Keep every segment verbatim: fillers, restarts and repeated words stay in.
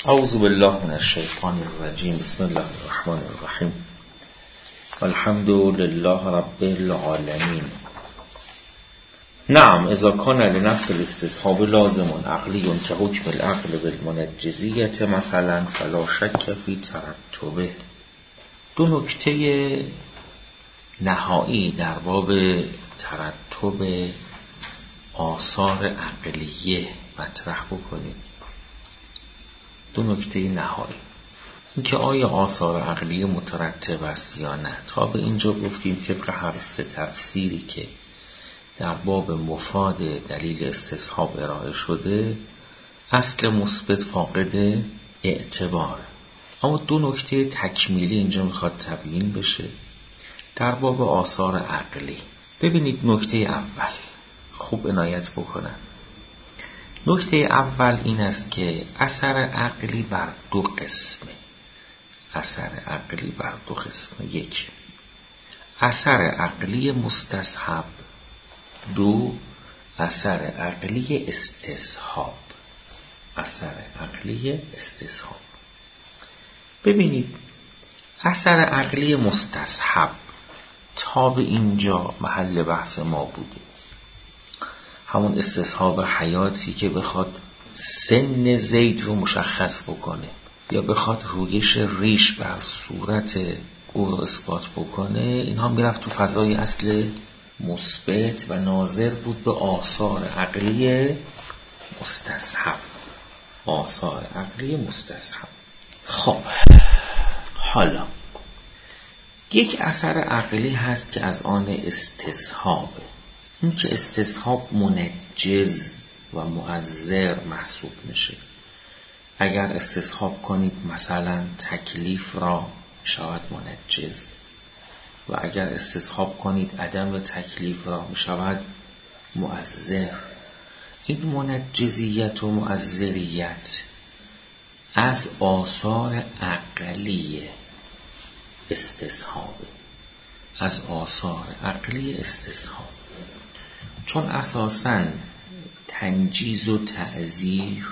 اعوذ بالله من الشیطان الرجیم. بسم الله الرحمن الرحیم. الحمد لله رب العالمین. نعم اذا كان لنفس الاستصحاب لازم عقلی که حکم العقل بالمنجزیت مثلا فلا شک فی ترتبه. دو نکته نهایی در باب ترتب آثار عقلیه مطرح بکنید. دو نکته نهایی، اینکه آیا آثار عقلیه مترتب است یا نه. تا به اینجا گفتیم طبق هر سه تفسیری که در باب مفاد دلیل استصحاب ارائه شده، اصل مثبت فاقد اعتبار. اما دو نکته تکمیلی اینجا میخواد تبیین بشه در باب آثار عقلی. ببینید نکته اول خوب عنایت بکنم. نکته اول این است که اثر عقلی بر دو قسمه. اثر عقلی بر دو قسمه. یک، اثر عقلی مستصحب. دو، اثر عقلی استصحاب. اثر عقلی استصحاب. ببینید اثر عقلی مستصحب تا به اینجا محل بحث ما بوده، همون استصحاب حیاتی که بخواد سن زید رو مشخص بکنه یا بخواد رویش ریش بر صورت او رو اثبات بکنه. اینها میرفت تو فضای اصل مثبت و ناظر بود به آثار عقلی مستصحب. آثار عقلی مستصحب. خب حالا یک اثر عقلی هست که از آن استصحابه. این که استصحاب منجز و مؤثر محسوب میشه. اگر استصحاب کنید مثلا تکلیف را، میشود منجز، و اگر استصحاب کنید عدم تکلیف را، میشود مؤثر. این منجزیت و مؤثریت از آثار عقلی استصحاب، از آثار عقلی استصحاب. چون اساساً تنجیز و تعزیر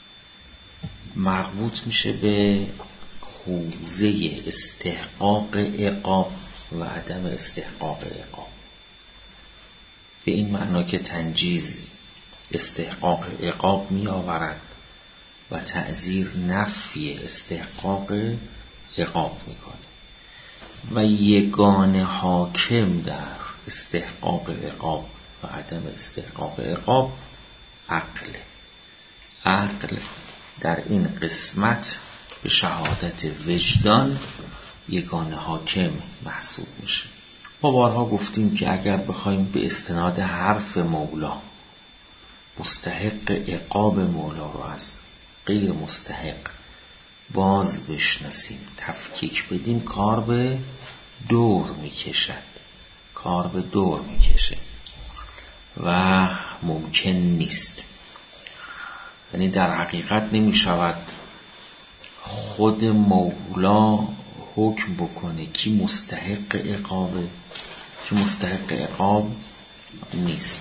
مربوط میشه به حوزه استحقاق عقاب و عدم استحقاق عقاب. به این معنا که تنجیز استحقاق عقاب می آورد و تعزیر نفی استحقاق عقاب میکنه و یگانه حاکم در استحقاق عقاب و عدم استحقاق عقاب عقل. عقل در این قسمت به شهادت وجدان یگانه حاکم محسوب میشه. ما بارها گفتیم که اگر بخوایم به استناد حرف مولا مستحق عقاب مولا رو از غیر مستحق باز بشناسیم، تفکیک بدیم، کار به دور میکشد. کار به دور میکشه و ممکن نیست. یعنی در حقیقت نمی شود خود مولا حکم بکنه کی مستحق عقابه کی مستحق عقاب نیست.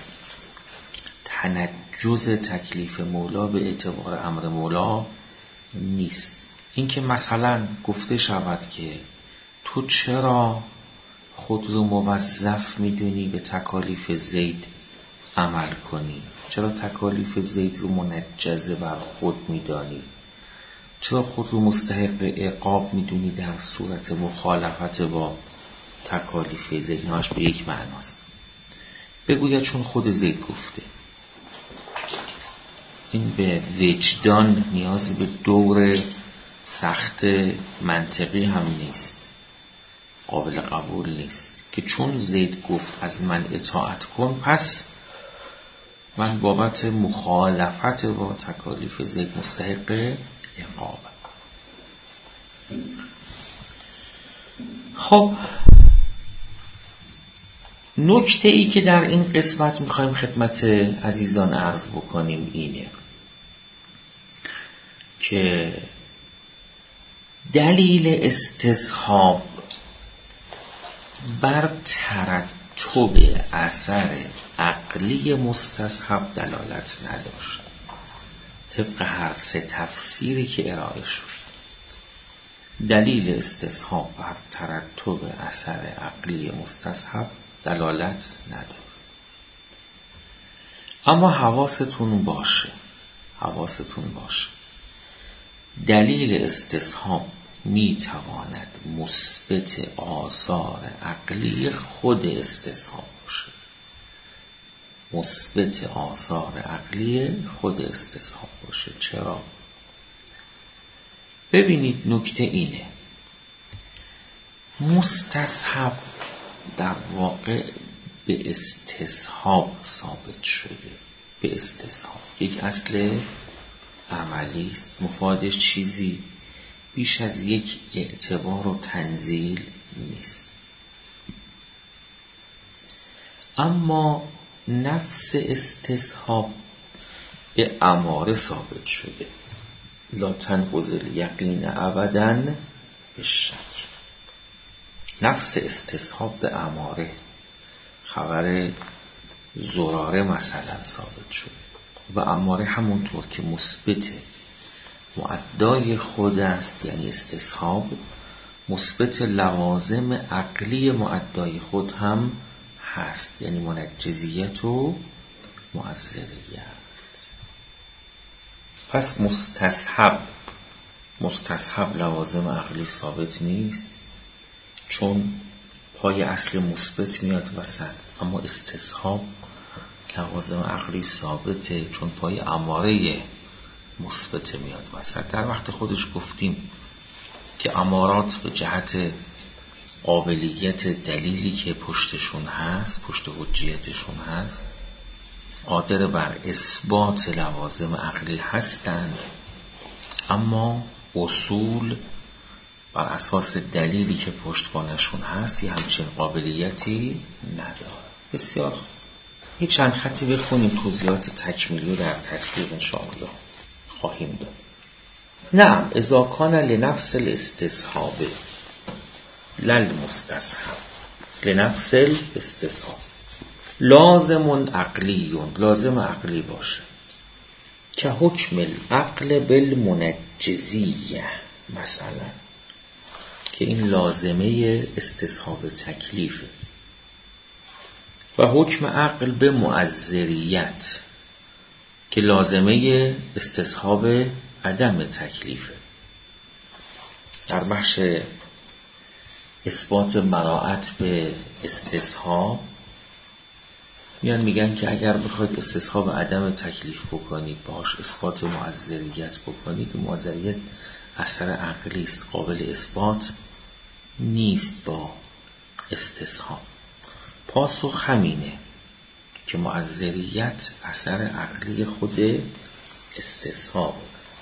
تنجز تکلیف مولا به اعتبار امر مولا نیست. این که مثلا گفته شود که تو چرا خود رو موظف میدونی به تکالیف زید عمل کنی؟ چرا تکالیف زید رو منجزه بر خود میدانی؟ چرا خود رو مستحق عقاب میدونی در صورت مخالفت با تکالیف زید؟ نهاش به یک معناست. بگوید چون خود زید گفته. این به وجدان نیازی به دور سخت منطقی هم نیست، قابل قبول نیست که چون زید گفت از من اطاعت کن پس من بابت مخالفت با تکالیف زید مستحق عقابم. خب نکته ای که در این قسمت میخوایم خدمت عزیزان عرض بکنیم اینه که دلیل استصحاب بر ترتب اثر عقلی مستصحب دلالت نداشت. طبق هر سه تفسیری که ارائه شد. دلیل استصحاب بر ترتب اثر عقلی مستصحب دلالت نداره. اما حواستون باشه حواستون باشه دلیل استصحاب می تواند مثبت آثار عقلی خود استصحاب باشه. مثبت آثار عقلی خود استصحاب باشه. چرا؟ ببینید نکته اینه، مستصحب در واقع به استصحاب ثابت شده. به استصحاب یک اصل عملی است، مفادش چیزی بیش از یک اعتبار و تنزیل نیست. اما نفس استصحاب به اماره ثابت شده. لا تنقض الیقین ابداً بالشک. نفس استصحاب به اماره، خبر زراره مثلا ثابت شده. و اماره همونطور که مثبت مؤدای خود است، یعنی استصحاب، مثبت لوازم عقلی مؤدای خود هم هست، یعنی منجزیت و معذریت. پس مستصحب مستصحب لوازم عقلی ثابت نیست، چون پای اصل مثبت میاد وسط. اما استصحاب لوازم عقلی ثابته، چون پای اماره مثبت میاد وسط. در وقت خودش گفتیم که امارات به جهت قابلیت دلیلی که پشتشون هست، پشت حجیتشون هست، قادر بر اثبات لوازم عقلی هستند، اما اصول بر اساس دلیلی که پشتوانشون هست یه همچین قابلیتی نداره. بسیار خوب، یه چند خطی بخونیم توضیحات تکمیلی در تطبیق انشاءالله خواهیم داد. نعم اذا کان لنفس الاستصحاب للمستصحب لنفس الاستصحاب لازم عقلی، لازم عقلی باشه که حکم العقل بالمنجزیه، مثلا که این لازمه استصحاب تکلیفه، و حکم عقل به معذریت که لازمه استصحاب عدم تکلیفه. در بخش اثبات براءت به استصحاب میان میگن که اگر بخواید استصحاب عدم تکلیف بکنید، باش اثبات معذریت بکنید، معذریت اثر عقلی است، قابل اثبات نیست با استصحاب. پاسخ همینه که معذریت اثر عقلی خود استصحاب.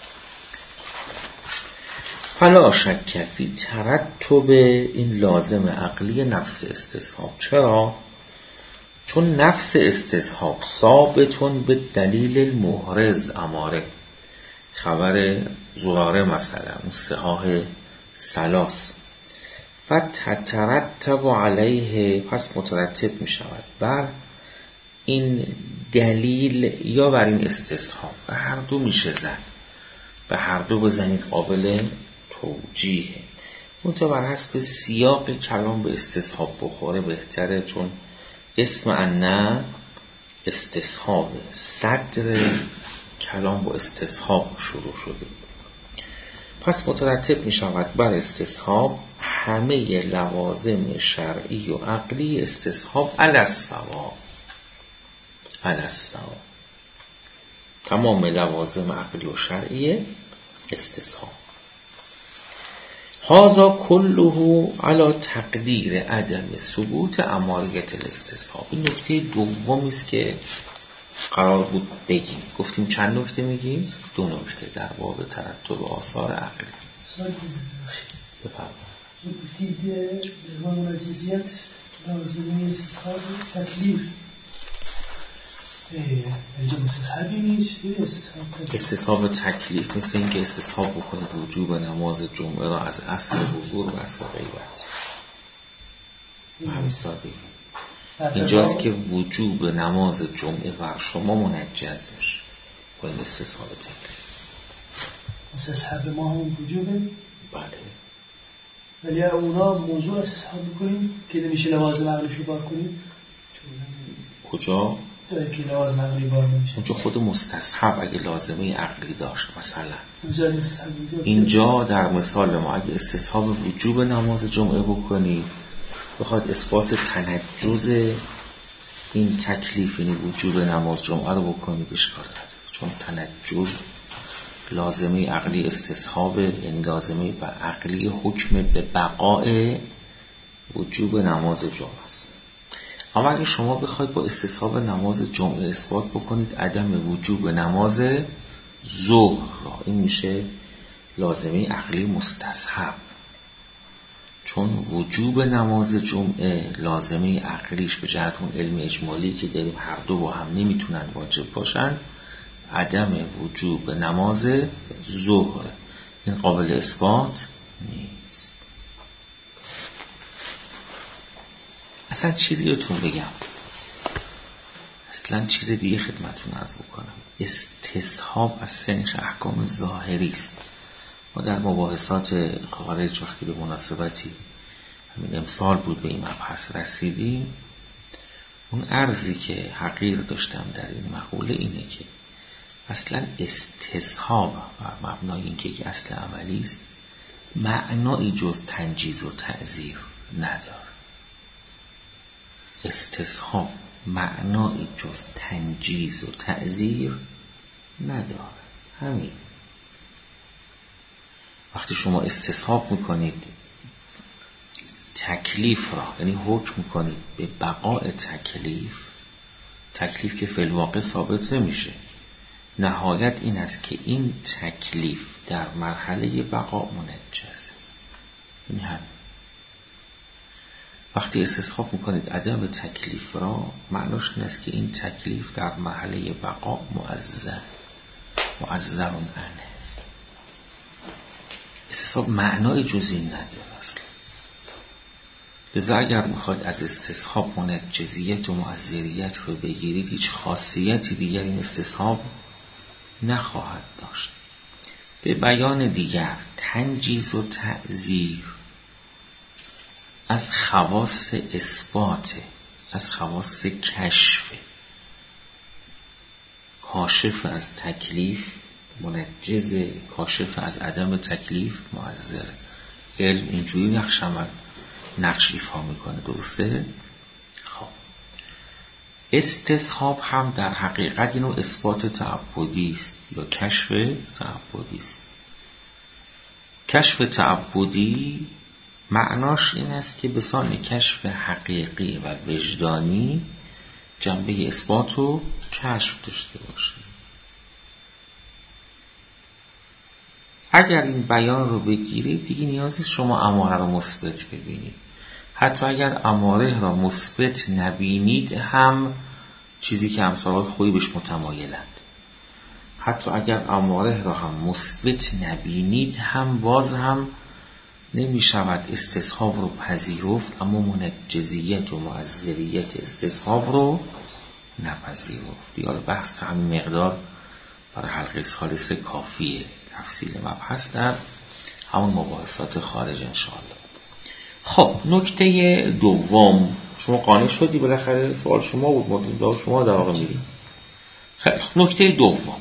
فلا شک فی ترتب این لازم عقلی نفس استصحاب. چرا؟ چون نفس استصحاب ثابتون به دلیل المحرز اماره، خبر زراره مثلا اون صحاح سلاس، فتترتب علیه، پس مترتب می شود بر این دلیل یا بر این استصحاب. به هر دو میشه زد، به هر دو بزنید قابل توجیه. منتها بر حسب سیاق کلام به استصحاب بخوره بهتره، چون اسم ان استصحاب، صدر کلام با استصحاب شروع شده. پس مترتب می شود بر استصحاب همه لوازم شرعی و عقلی استصحاب علی الصواب، علی الصواب، تمام لوازم عقلی و شرعی استصحاب. هذا كله على تقدیر عدم ثبوت اماریت الاستصحاب. این نکته دومی است که قرار بود بگیم. گفتیم چند نکته میگیم؟ دو نکته در باب ترتب آثار عقلی. بفرمایید. گفتید در منجزیت لازمه استصحاب تکلیف اینجا استصحابی نیست، استصحاب تکلیف مثل این که استصحاب بکنید وجوب نماز جمعه را از اصل حضور و اصل غیبت. همین سادگی اینجاست که وجوب نماز جمعه بر شما منجز میشه با این استصحاب تکلیف. استصحاب ما همون وجوبه. بله. ولی اونا موضوع استصحاب میکنیم که نمیشه لوازم عقلیش رو بار کنیم. کجا؟ داره که لوازم عقلی بار نمیشه. اونجا خود مستصحب اگه لازمه عقلی داشت مثلا اینجا, اینجا در مثال ما اگه استصحاب وجوب نماز جمعه بکنی بخواد اثبات تنجز این تکلیف یعنی وجوب نماز جمعه رو بکنی اشکال نداره، چون تنجز لازمه عقلی استصحاب یعنی لازمه و عقلی حکم به بقاء وجوب نماز جمعه است. اما اگه شما بخواید با استصحاب نماز جمعه اثبات بکنید عدم وجوب نماز ظهر را، این میشه لازمه عقلی مستصحب، چون وجوب نماز جمعه لازمه عقلیش به جهت اون علم اجمالی که داریم هر دو با هم نمیتونن واجب باشن، عدم وجوب نماز ظهر، این قابل اثبات نیست. اصلا چیزی رو تون بگم، اصلا چیز دیگه خدمتون عرض بکنم، استصحاب از سنخ احکام ظاهری است. ما در مباحثات خارج وقتی به مناسبتی همین امسال بود به این مبحث رسیدیم، اون عرضی که حقیر داشتم در این مقوله اینه که اصلا استصحاب بر مبنای اینکه یک اصل عملی است معنایی جز تنجیز و تعزیر نداره. استصحاب معنایی جز تنجیز و تعزیر نداره. همین وقتی شما استصحاب میکنید تکلیف را، یعنی حکم میکنید به بقاء تکلیف، تکلیف که فی الواقع ثابت نمیشه، نهایت این است که این تکلیف در مرحله بقاء منجزه. این هم وقتی استصحاب میکنید عدم تکلیف را، معناش این است که این تکلیف در مرحله بقاء معذر معذر عنه. استصحاب معنای جزئی نداره اصلا. لذا اگر میخواید از استصحاب منجزیت و معذریت رو بگیرید، هیچ خاصیتی دیگر این استصحاب نخواهد داشت. به بیان دیگر، تنجیز و تعزیر از خواص اثبات، از خواص کشف، کاشف از تکلیف منجز، کاشف از عدم تکلیف معذر. علم اینجوری نقش عمل نقش ایفا میکنه، درسته؟ خب استصحاب هم در حقیقت اینو اثبات تعبدی است یا کشف تعبدی است. کشف تعبدی معناش این است که به سان کشف حقیقی و وجدانی جنبه اثبات و کشف داشته باشه. اگر این بیان رو بگیرید دیگه نیازی شما اماره رو مثبت ببینید. حتی اگر اماره را مثبت نبینید هم چیزی که امثال خوبی بهش متمایلند، حتی اگر اماره را هم مثبت نبینید هم باز هم نمی شود استصحاب رو پذیرفت، اما منجزیت و معذریت استصحاب رو نپذیرفت. دیگه بحث تا همین مقدار برای حلقه ثالثه کافیه. تفصیل مبحث در همون مباحثات خارج انشاءالله. خب نکته دوم، شما قانع شدی بالاخره؟ سوال شما بود، مدل شما در واقع میریم. خیلی نکته دوم،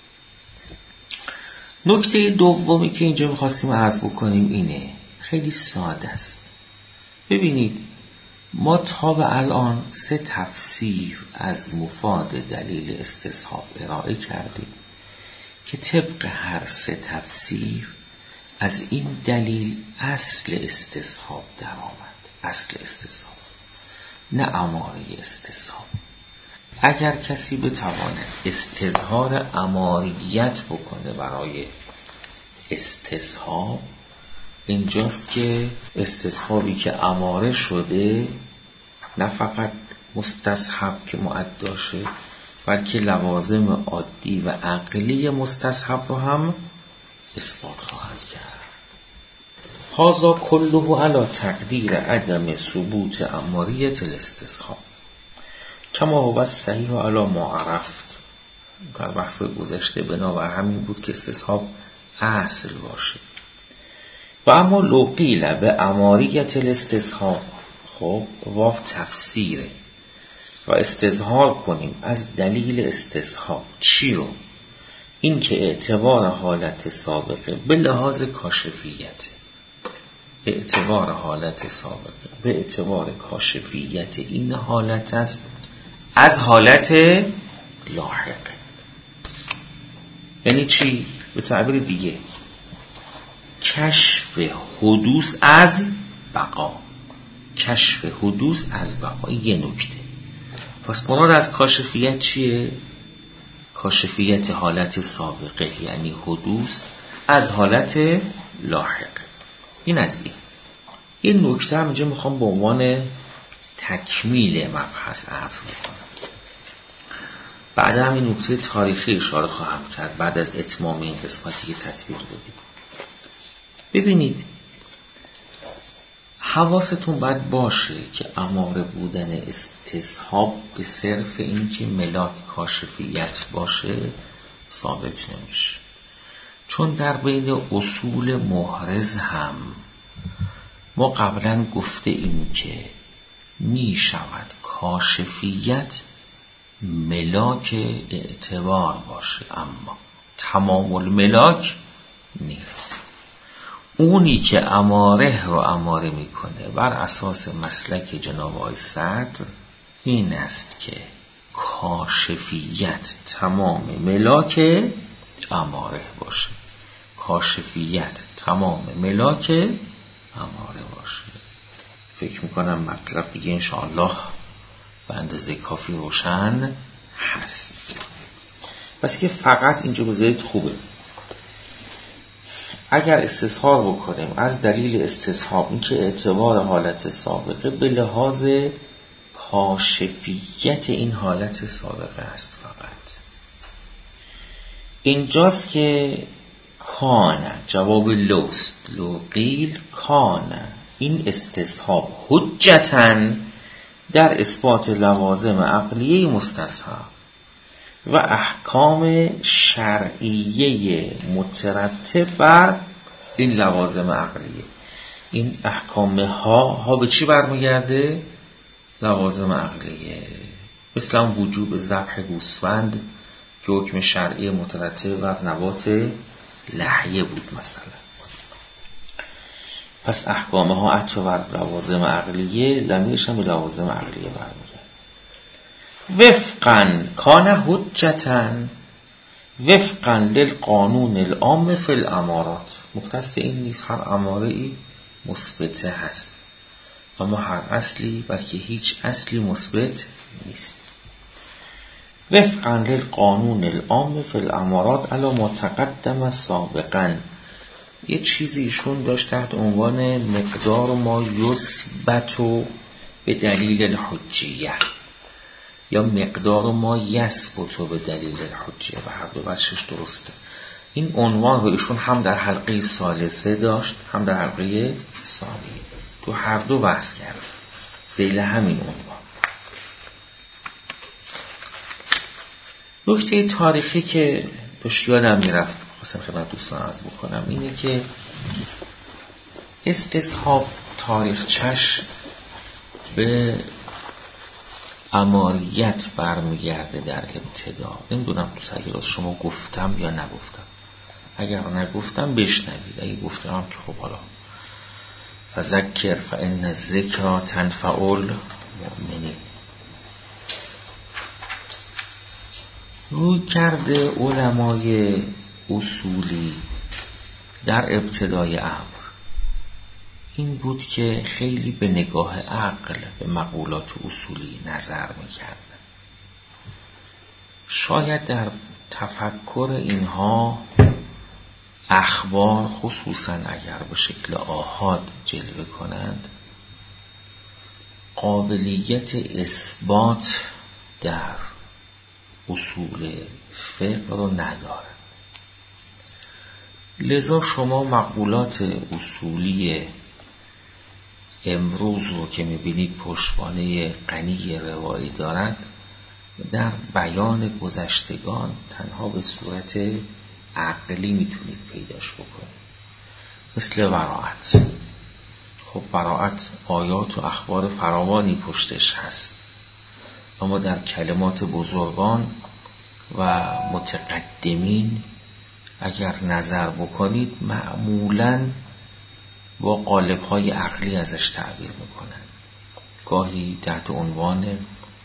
نکته دومی که اینجا میخواستیم عرض بکنیم اینه، خیلی ساده است. ببینید ما تا به الان سه تفسیر از مفاد دلیل استصحاب ارائه کردیم که طبق هر سه تفسیر از این دلیل اصل استصحاب در آمد. اصل استصحاب نه اماره استصحاب. اگر کسی بتواند استظهار اماریت بکنه برای استصحاب، اینجاست که استصحابی که اماره شده نه فقط مستصحب که معد شه، بلکه لوازم عادی و عقلی مستصحب رو هم اثبات خواهد کرد. هذا كله على تقدیر عدم ثبوت اماریت الاستصحاب کما هو صحیح علی ما عرفت. در بحث گذشته بنابر همین بود که استصحاب اصل باشه. و اما لو قیل به اماریت الاستصحاب، خب واو تفسیره و استظهار کنیم از دلیل استصحاب چی رو؟ این که اعتبار حالت سابقه به لحاظ کاشفیت، اعتبار حالت سابقه به اعتبار کاشفیت این حالت است از حالت لاحقه. یعنی چی؟ به تعبیر دیگه کشف حدوث از بقا، کشف حدوث از بقا. یه نکته. پس مراد از کاشفیت چیه؟ کاشفیت حالت سابقه یعنی حدوث از حالت لاحقه. این از این. یه نکته هم اینجا میخوام به عنوان تکمیل مبحث عرض کنم. بعد هم این نکته تاریخی اشاره خواهم کرد بعد از اتمام این قسمتی که تطبیق دادیم. ببینید حواستون باید باشه که اماره بودن استصحاب به صرف این که ملاک کاشفیت باشه ثابت نمیشه، چون در بین اصول محرز هم ما قبلا گفته این که می شود کاشفیت ملاک اعتبار باشه اما تمام الملاک نیست. اونی که اماره رو اماره میکنه بر اساس مسلک جناب آقای صدر این است که کاشفیت تمام ملاک اماره باشه، کاشفیت تمام ملاک اماره باشه. فکر میکنم مطلب دیگه انشاءالله به اندازه کافی روشن هست. پس که فقط اینجا بذارید خوبه اگر استصحاب بکنیم از دلیل استصحاب این که اعتبار حالت سابقه به لحاظ کاشفیت این حالت سابقه است. فقط اینجاست که کان جواب لوست، لو قیل کان این استصحاب حجتاً در اثبات لوازم عقلیه مستصحب و احکام شرعیه مترتب بر این لوازم عقلیه. این احکام ها ها به چی برمیگرده؟ لوازم عقلیه. مثل هم وجوب ذبح گوسفند که حکم شرعی مترتب بر نبات لحیه بود مثلا. پس احکام ها عطف بر لوازم عقلیه، ضمیرش هم به لوازم عقلیه برمیگرده. وفقاً کان حجتاً وفقاً للقانون العام فی الامارات. مختص این نیست هر اماره ای مثبته هست، اما هر اصلی بلکه هیچ اصلی مثبت نیست. وفقاً للقانون العام فی الامارات علی ما تقدم سابقاً. یه چیزی ایشون داشت تحت عنوان مقدار ما یثبت به دلیل الحجیه یا مقدار ما یثبت به دلیل الحجیه و هر دو بچش درسته. این عنوان رو ایشون هم در حلقه ثالثه داشت هم در حلقه ثانیه، تو هر دو بحث کرد ذیل همین عنوان. نکته تاریخی که داشت یادم میرفت خواستم خدمت دوستان عرض بکنم اینه که استصحاب تاریخچش به اماریت برمیگرده در ابتدا. نمیدونم تو سجلات شما گفتم یا نگفتم، اگر نگفتم بشنوید، اگه گفتم که خب حالا فذکر فان الذکر تنفع المؤمنین. روی کرده علمای اصولی در ابتدای امر این بود که خیلی به نگاه عقل به مقولات اصولی نظر می‌کردن. شاید در تفکر اینها اخبار خصوصا اگر به شکل آحاد جلوه کنند قابلیت اثبات در اصول فقه رو ندارد. لذا شما مقولات اصولی امروز رو که میبینید پشتوانه غنی روایی دارد در بیان گذشتگان تنها به صورت عقلی میتونید پیداش بکنید، مثل براءت. خب براءت آیات و اخبار فراوانی پشتش هست، اما در کلمات بزرگان و متقدمین اگر نظر بکنید معمولاً با قالب‌های عقلی ازش تعبیر میکنن. گاهی تحت عنوان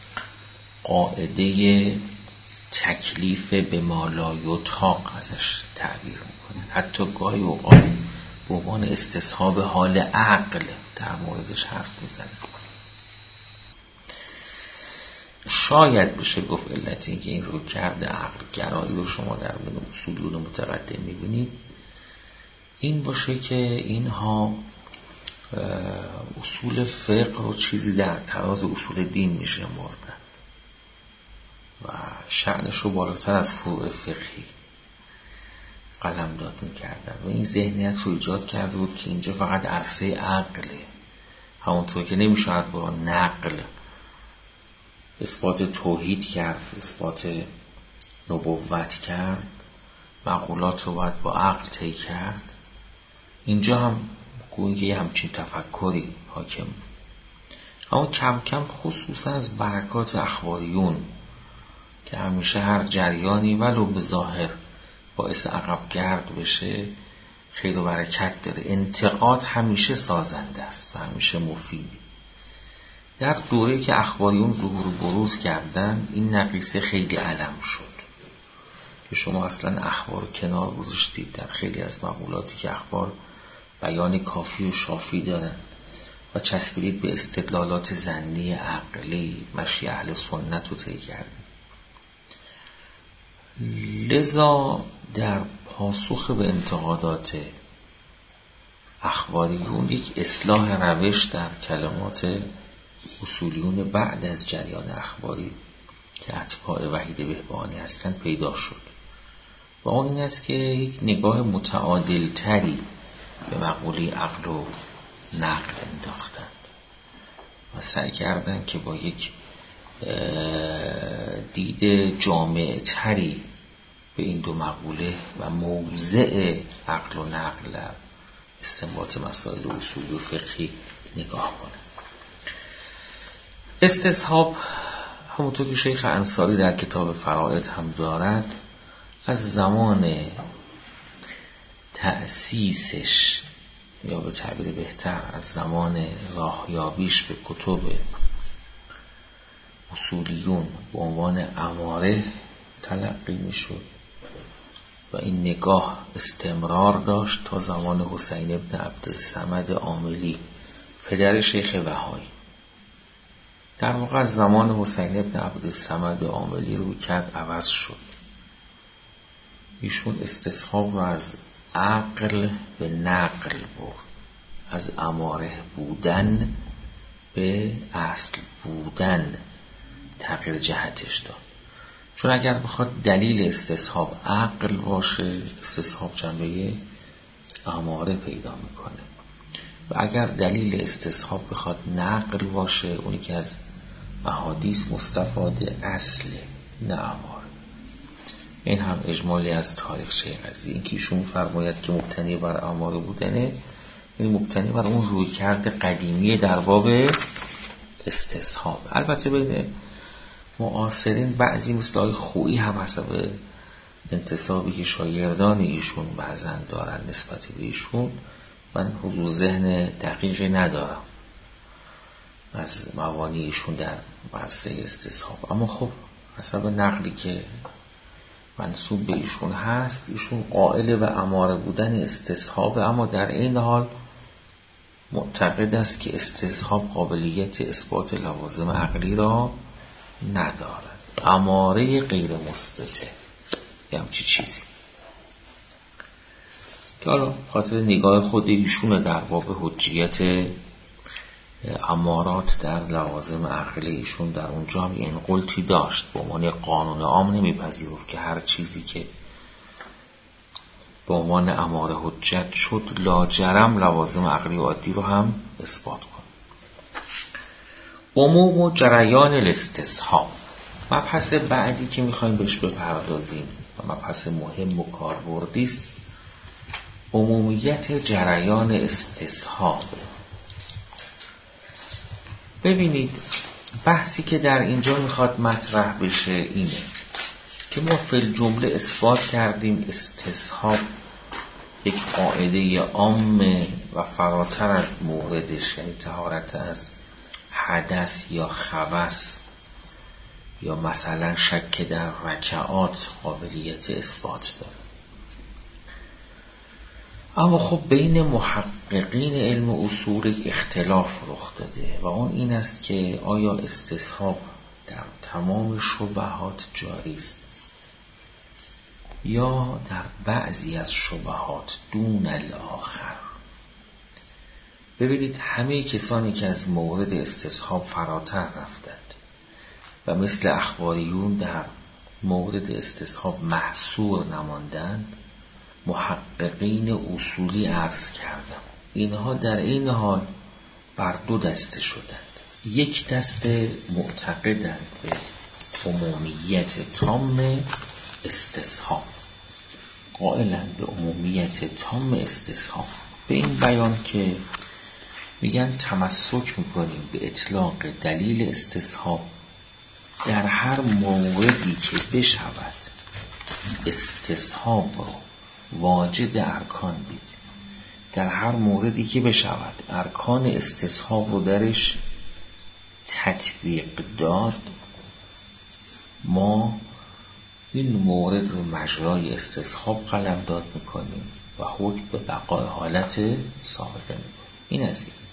قاعده تکلیف به ما لا یطاق ازش تعبیر میکنن، حتی گاهی اوقات به عنوان استصحاب حال عقل در موردش حرف میزنن. شاید بشه گفت علتی که این رو کرده عقل گرایی رو شما در من اصولون متقدم میبینید این باشه که اینها اصول فقه رو چیزی در تراز اصول دین میشه مردن و شأنش رو بالاتر از فروع فقهی قلمداد میکردن و این ذهنیت رو ایجاد کرده بود که اینجا فقط عرصه عقله، همونطور که نمیشود با نقل اثبات توحید کرد، اثبات نبوت کرد، مقولات رو باید با عقل طی کرد. اینجا هم گویی یه همچین تفکری حاکم، اما کم کم خصوصا از برکات اخباریون که همیشه هر جریانی ولو به ظاهر باعث عقب گرد بشه خیر و برکت داره. انتقاد همیشه سازنده است و همیشه مفید. در دوره‌ای که اخباریون ظهور و بروز کردن این نقیصه خیلی علم شد که شما اصلا اخبار کنار گذاشتید. در خیلی از مقولاتی که اخبار بیان کافی و شافی دارن و چسبیدید به استدلالات ظنی عقلی، مشی اهل سنت رو طی کردید. لذا در پاسخ به انتقادات اخباریون یک اصلاح روش در کلمات اصولیون بعد از جریان اخباری که اتباع وحید بهبهانی هستند پیدا شد و اون این است که یک نگاه متعادل تری به مقوله عقل و نقل انداختند و سعی کردند که با یک دید جامع تری به این دو مقوله و موضع عقل و نقل در استنباط مسائل اصولی و فقهی نگاه کنند. استصحاب همونطور که شیخ انصاری در کتاب فرائض هم دارد از زمان تأسیسش یا به تعبیر بهتر از زمان راهیابیش به کتب اصولیون به عنوان اماره تلقی می شد و این نگاه استمرار داشت تا زمان حسین ابن عبدالصمد عاملی پدر شیخ بهایی. در واقع از زمان حسین ابن عبدالصمد عاملی رو کرد عوض شد. ایشون استصحاب و از عقل به نقل برد، از اماره بودن به اصل بودن تغییر جهتش داد. چون اگر بخواد دلیل استصحاب عقل باشه استصحاب جنبه اماره پیدا میکنه و اگر دلیل استصحاب بخواد نقل باشه اونی که از احادیث مستفاد اصله نه اماره. این هم اجمالی از تاریخ شیخ قضیه. این که ایشون فرماید که مبتنی بر اماره بودنه این مبتنی بر اون رویکرد قدیمی در باب استصحاب. البته بین معاصرین بعضی مثل خویی هم حسب انتسابی که شاگردان ایشون بعضن دارن نسبت به ایشون، من حضور ذهن دقیقی ندارم از موانی ایشون در بحثه استصحاب، اما خب حسب نقلی که منسوب به ایشون هست ایشون قائل به اماره بودن استصحاب، اما در این حال معتقد است که استصحاب قابلیت اثبات لوازم عقلی را ندارد، اماره غیر مثبته یا همچی چیزی که حالا خاطر نگاه خود ایشون در باب حجیت امارات در لوازم عقلی ایشون در اونجا هم این قلتی داشت به عنوان قانون عام نمیپذیرفت که هر چیزی که به عنوان اماره حجت شد لاجرم لوازم عقلی و عادی رو هم اثبات کن. عموم و جریان الاستصحاب مبحث بعدی که میخوایم بهش بپردازیم و مبحث مهم و کاربردی است، عمومیت جریان استصحاب. ببینید بحثی که در اینجا میخواد مطرح بشه اینه که ما فی الجمله اثبات کردیم استصحاب یک قاعده عامه و فراتر از موردش، یعنی طهارت از حدث یا خبث یا مثلا شک در رکعات قابلیت اثبات داره. اما خب بین محققین علم اصول اختلاف رخ داده و اون این است که آیا استصحاب در تمام شبهات جاری است یا در بعضی از شبهات دون الاخر. ببینید همه کسانی که از مورد استصحاب فراتر رفتند و مثل اخباریون در مورد استصحاب محصور نماندند، محققین اصولی عرض کردم اینها در این حال بر دو دسته شدند. یک دسته معتقدند به عمومیت تام استصحاب، قائلند به عمومیت تام استصحاب، به این بیان که میگن تمسک میکنیم به اطلاق دلیل استصحاب در هر موردی که بشود استصحاب رو واجد ارکان دید، در هر موردی که بشود ارکان استصحاب رو درش تطبیق داد، ما این مورد رو مجرای استصحاب قلمداد میکنیم و حکم به بقای حالت ثابته میکنیم. این از این.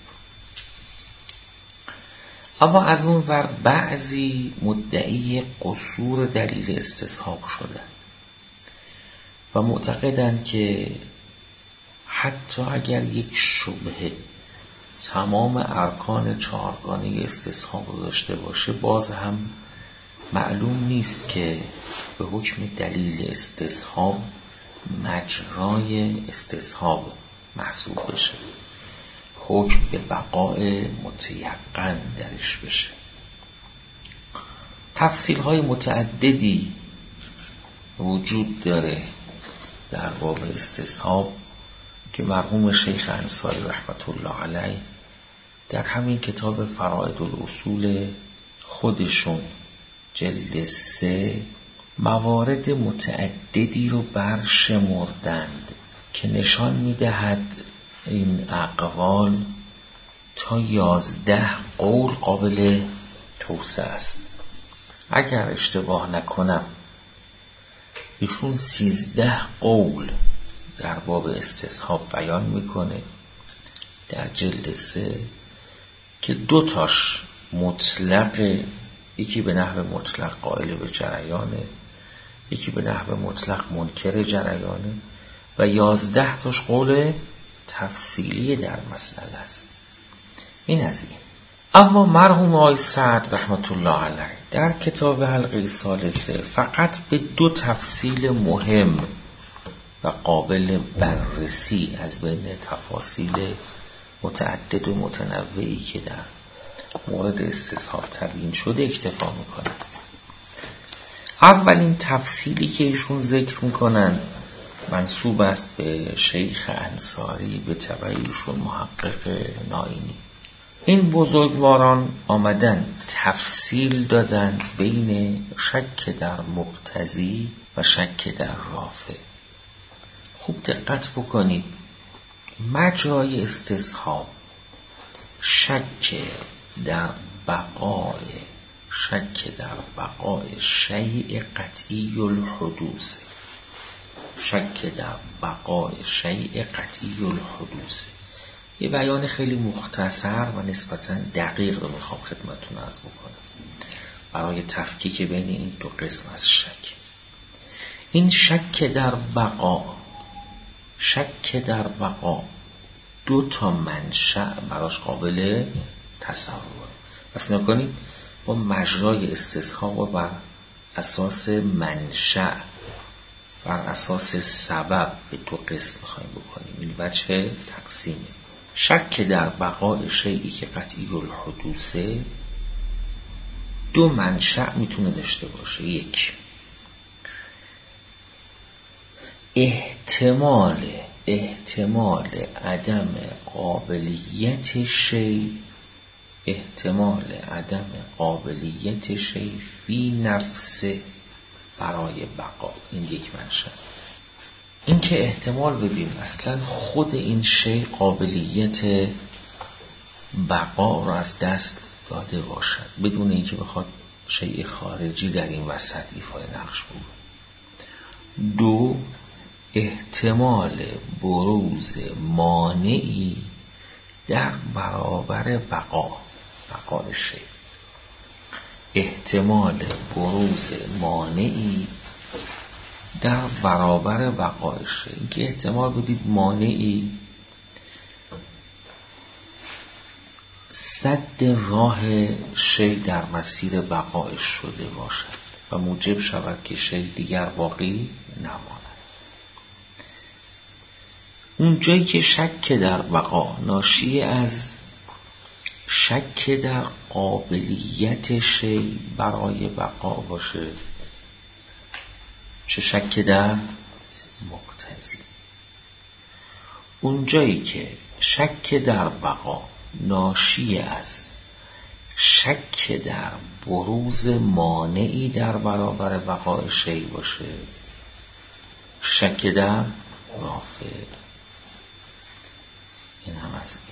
اما از اون ور بعضی مدعی قصور دلیل استصحاب شدن و معتقدند که حتی اگر یک شبهه تمام ارکان چهارگانه استصحاب رو داشته باشه، باز هم معلوم نیست که به حکم دلیل استصحاب مجرای استصحاب محسوب بشه، حکم به بقای متیقن درش بشه. تفصیل های متعددی وجود داره در باب استصحاب که مرحوم شیخ انصاری رحمت الله علیه در همین کتاب فرائد الاصول خودشون جلد سه موارد متعددی رو برشمردند که نشان میدهد این اقوال تا یازده قول قابل توسعه است. اگر اشتباه نکنم ایشون سیزده قول در باب استصحاب بیان میکنه در جلد سه که دو تاش مطلق، یکی به نحو مطلق قائل به جریانه، یکی به نحو مطلق منکر جریانه و یازده تاش قول تفصیلی در مسئله است. این از این. اما مرحوم آقای سعد رحمت الله علیه در کتاب حلقه ثالثه فقط به دو تفصیل مهم و قابل بررسی از بین تفاصیل متعدد و متنوعی که در مورد استصحاب تبیین شده اکتفا میکنن. اولین تفصیلی که ایشون ذکر میکنن منسوب است به شیخ انصاری به تبع ایشون محقق نائینی. این بزرگواران آمدن تفصیل دادند بین شک در مقتضی و شک در رافع. خوب دقت بکنید، مجرای استصحاب شک در بقای شک در بقای شیء قطعی الحدوث، شک در بقای شیء قطعی الحدوث. یه بیان خیلی مختصر و نسبتاً دقیق رو میخوام خدمتتون عرض بکنم برای تفکیک بین این دو قسم از شک. این شک در بقا، شک در بقا دو تا منشأ براش قابل تصور. پس نکنید با مجرای استصحاب و بر اساس منشأ، بر اساس سبب به دو قسم میخوایم بکنیم. این وجه تقسیمه. شک در بقای شیئی که قطعی الحدوثه دو منشأ میتونه داشته باشه. یک، احتمال احتمال عدم قابلیت شی احتمال عدم قابلیت شی فی نفسه برای بقا. این یک منشأ. این که احتمال بدیم اصلا خود این شی قابلیت بقا رو از دست داده باشد بدون اینکه بخواد شیء خارجی در این وسط ایفای نقش بود. دو، احتمال بروز مانعی در برابر بقا بقای شی. احتمال بروز مانعی در برابر بقای شی. این که احتمال بدید مانعی سد راه شی در مسیر بقایش شده باشد و موجب شود که شی دیگر باقی نماند. اون جایی که شک در بقا ناشی از شک در قابلیت شی برای بقا باشه، چه شک در مقتضی. اون جایی که شک در بقا ناشی از شک در بروز مانعی در برابر بقای شی باشه، شک در رافع. این هم از این.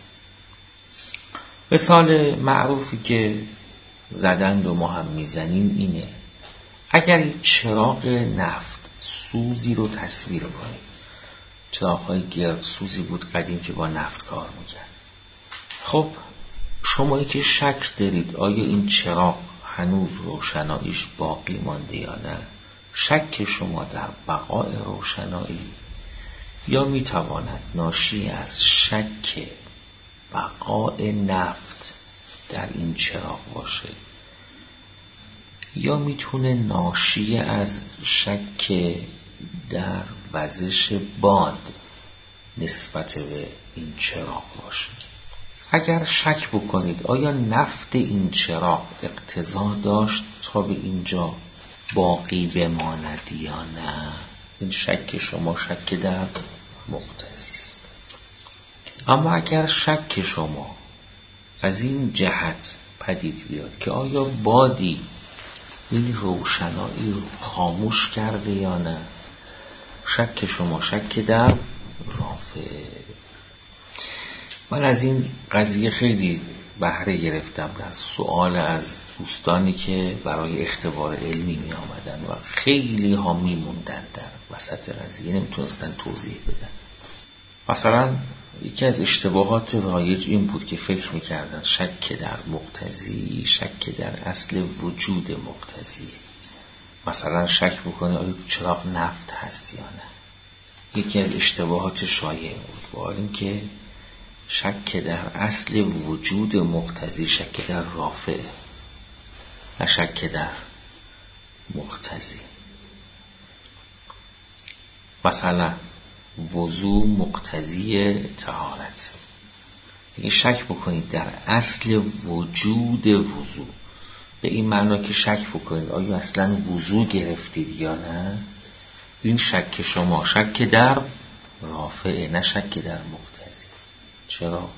مثال معروفی که زدند و ما هم میزنیم اینه: اگر چراغ نفت سوزی رو تصویر کنید، چراغ‌های گرد سوزی بود قدیم که با نفت کار میکرد. خب شمایی که شک دارید آیا این چراغ هنوز روشناییش باقی مانده یا نه، شک شما در بقای روشنایی یا میتواند ناشی از شک بقای نفت در این چراغ باشه، یا میتونه ناشی از شک در وزش باد نسبت به این چراغ باشه. اگر شک بکنید آیا نفت این چراغ اقتضا داشت تا به اینجا باقی بماند یا نه، این شک شما شک در مقتضی است. اما اگر شک شما از این جهت پدید بیاد که آیا بادی این روشنایی رو خاموش کرده یا نه، شک شما شک در رافع. من از این قضیه خیلی بهره گرفتم در سؤال از دوستانی که برای اختبار علمی می آمدن و خیلی ها می موندن در وسط قضیه، نمیتونستن توضیح بدن. مثلا یکی از اشتباهات رایج این بود که فکر میکردن شک در مقتضی شک در اصل وجود مقتضی. مثلا شک بکنه آیا چراغ نفت هست یا نه. یکی از اشتباهات شایع بود. با این که شک در اصل وجود مقتضی شک در رافع، نه شک در مقتضی. مثلا وضو مقتضی طهارت، اگه شک بکنید در اصل وجود وضو، به این معنا که شک بکنید آیا اصلا وضو گرفتید یا نه، این شک شما شک در رافع، نه شک در مقتضی. چرا؟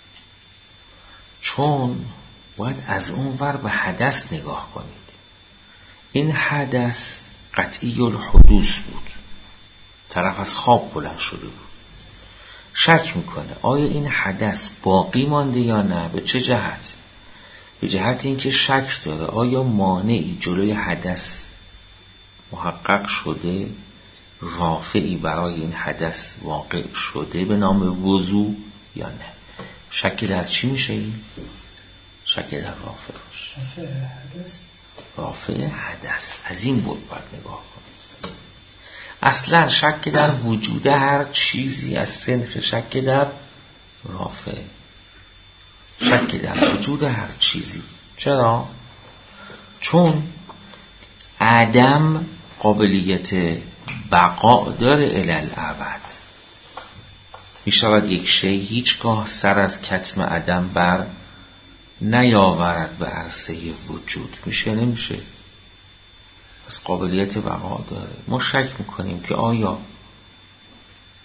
چون باید از اون ور به حدث نگاه کنید. این حدث قطعی الحدوث بود، طرف از خواب بلند شده بود، شک میکنه آیا این حدث باقی مانده یا نه. به چه جهت؟ به جهت اینکه شک داره آیا مانعی جلوی حدث محقق شده، رافعی برای این حدث واقع شده به نام وضو یا نه. شک در چی میشه این؟ شک در رافع باشه. رافع حدث. رافع حدث. از این بود باید نگاه کنید. اصلا شک در وجود هر چیزی از صنف شک در رافع. شک در وجود هر چیزی. چرا؟ چون عدم قابلیت بقا داره الالعبد. می شود یک شی هیچگاه سر از کتم عدم بر نیاورد به عرصه وجود. میشه نمیشه؟ از قابلیت بقا داره. ما شک میکنیم که آیا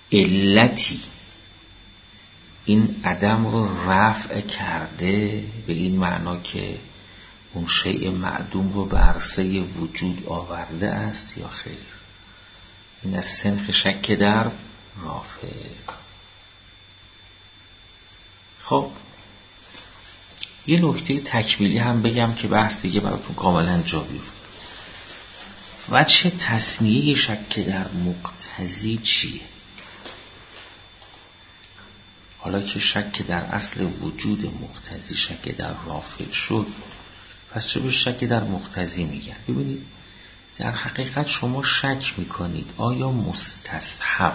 علتی این عدم رو رفع کرده به این معنا که اون شیء معدوم رو به عرصه وجود آورده است یا خیر؟ این از سنخ شک در رافع. خب یه نکته تکمیلی هم بگم که بحث دیگه براتون کاملا جا بیفته. وجه تسمیه شک در مقتضی چیه؟ حالا که شک در اصل وجود مقتضی شک در رافع شد، پس چه به شک در مقتضی میگن؟ ببینید در حقیقت شما شک میکنید آیا مستصحب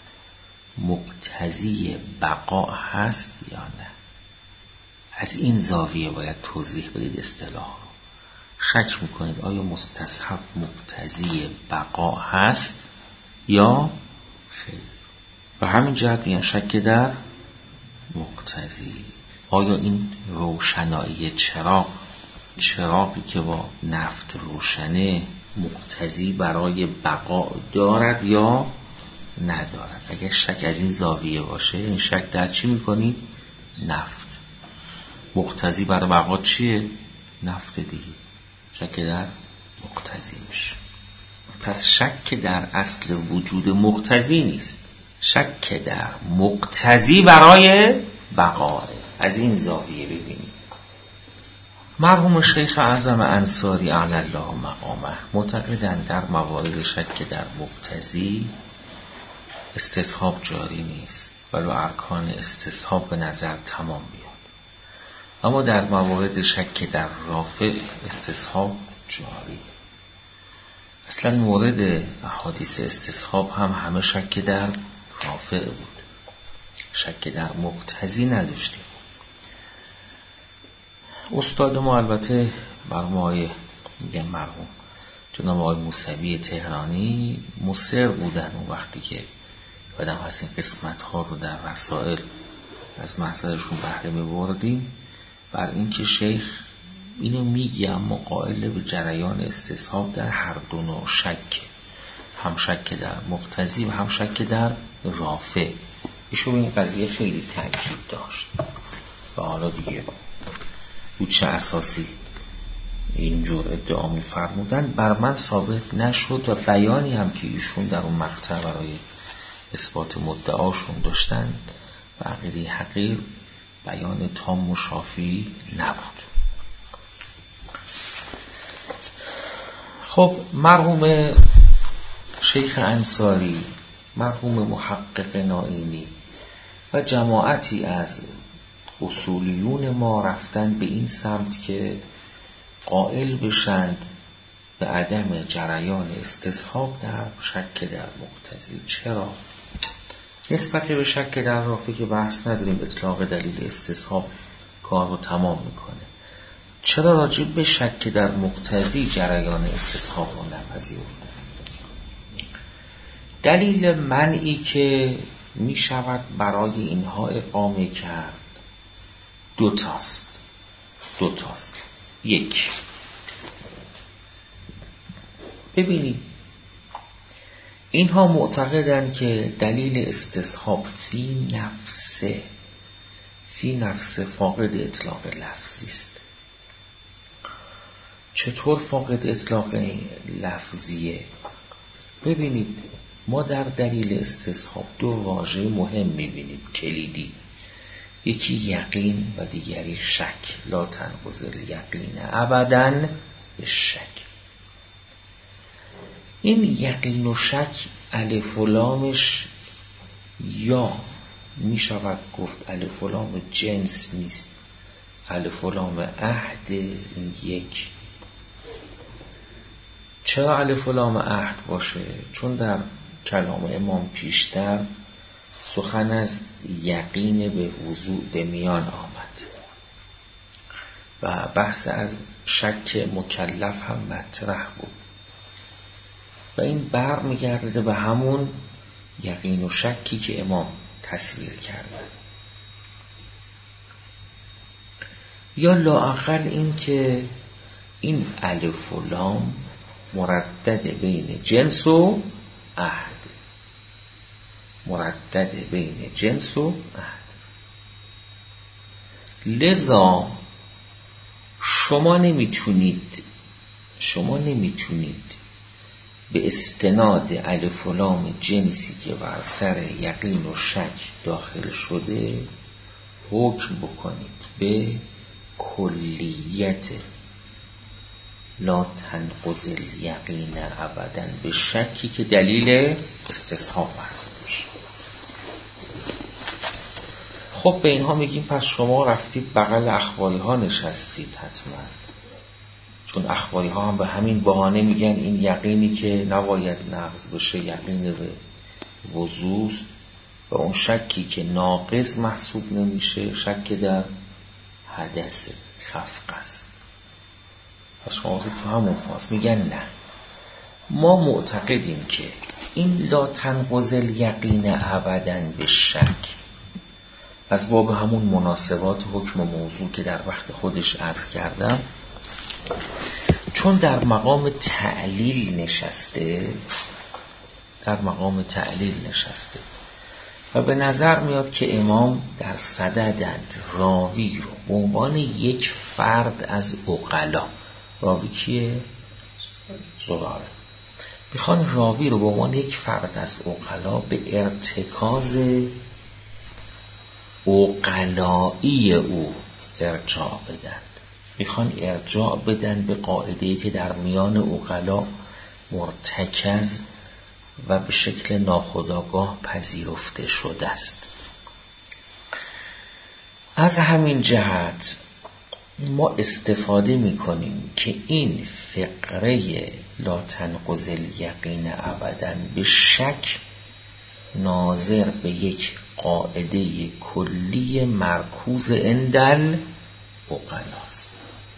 مقتضی بقا هست یا نه. از این زاویه باید توضیح بدید اصطلاح رو. شک میکنید آیا مستصحب مقتضی بقا هست یا خیر. و همین جهت میگن شک در مقتضی. آیا این روشنایی چراغ چراغی که با نفت روشنه مقتضی برای بقا دارد یا ندارد؟ اگر شک از این زاویه باشه، این شک در چی میکنید؟ نفت. مقتضی برای بقا چیه؟ نفت دیگه. شک در مقتضی میشه. پس شک در اصل وجود مقتضی نیست، شک در مقتضی برای بقا. از این زاویه ببینید. مرحوم شیخ اعظم انصاری اعلی الله مقامه معتقدند در موارد شک در مقتضی استصحاب جاری نیست، ولو ارکان استصحاب به نظر تمام بیاد. اما در موارد شک در رافع استصحاب جاری. اصلا مورد احادیث استصحاب هم همه شک در رافع بود، شک در مقتضی نداشتیم. استاد ما البته مرحوم میگن مرحوم جناب آقای موسوی تهرانی مصر بودن اون وقتی که بعدم هست این قسمت ها رو در رسائل از محضرشون بهره می‌بردیم، بر این که شیخ اینو میگه اما قائل به جریان استصحاب در هر دو نوع شک، هم شک در مقتضی و هم شک در رافع. ایشون این قضیه خیلی تاکید داشت و حالا دیگه رو چه اساسی اینجور ادعا می‌فرمودن بر من ثابت نشد و بیانی هم که ایشون در اون مقطع برای اثبات مدعاشون داشتن و عقیده حقیر بیان تام و شافی نبود. خب مرحوم شیخ انصاری، مرحوم محقق نائینی و جماعتی از اصولیون ما رفتن به این سمت که قائل بشند به عدم جریان استصحاب در شک در مقتضی. چرا؟ نسبت به شک در رافع که بحث نداریم، اطلاق دلیل استصحاب کار رو تمام میکنه. چرا راجع به شک در مقتضی جریان استصحاب رو نپذیرفتن؟ دلیل منعی که می شود برای اینها اقامه کرد دو تاست دو تاست یک، ببینید اینها معتقدند که دلیل استصحاب فی نفسه فی نفسه فاقد اطلاق لفظی است. چطور فاقد اطلاق لفظیه؟ ببینید ما در دلیل استصحاب دو واژه مهم می‌بینیم کلیدی، یکی یقین و دیگری شک. لا تنقض الیقین ابداً بالشک. این یقین و شک الف و لامش یا می شود گفت الف و لام جنس نیست، الف و لام عهد این یک. چرا الف و لام عهد باشه؟ چون در کلام امام پیشتر سخن از یقین به وضوع به میان آمد و بحث از شک مکلف هم مطرح بود و این بر میگرده به همون یقین و شکی که امام تصویر کرده. یا لااقل این که این الف و لام مردد بین جنس و عهد، مردد بین جنس و عهد. لذا شما نمیتونید شما نمیتونید به استناد الف و لام جنسی که بر سر یقین و شک داخل شده حکم بکنید به کلیت لا تنقض الیقین ابدا به شکی که دلیل استصحاب محسوب میشه. خب به اینها میگیم پس شما رفتید بغل اخوالی ها نشستید حتما، چون اخوالی ها هم به همین بهانه میگن این یقینی که نباید نقض بشه یقین به وضوح و اون شکی که ناقض محسوب نمیشه شک در حدث خفق است. پس شما تو همون فاز میگن نه، ما معتقدیم که این لا تنقض الیقین ابدا به شک از باب همون مناسبات حکم موضوع که در وقت خودش عرض کردم، چون در مقام تعلیل نشسته در مقام تعلیل نشسته و به نظر میاد که امام در صددند راوی رو به عنوان یک فرد از عقلا، راوی کیه؟ زراره، میخوان راوی رو به عنوان یک فرد از عقلا به ارتکاز عقلایی او ارجاع بدن، میخوان ارجاع بدن به قاعده‌ای که در میان عقلا مرتکز و به شکل ناخودآگاه پذیرفته شده است. از همین جهت ما استفاده میکنیم که این فقره لا تنقض الیقین ابدا به شک ناظر به یک قاعده کلی مرکوز اندل عقلاست،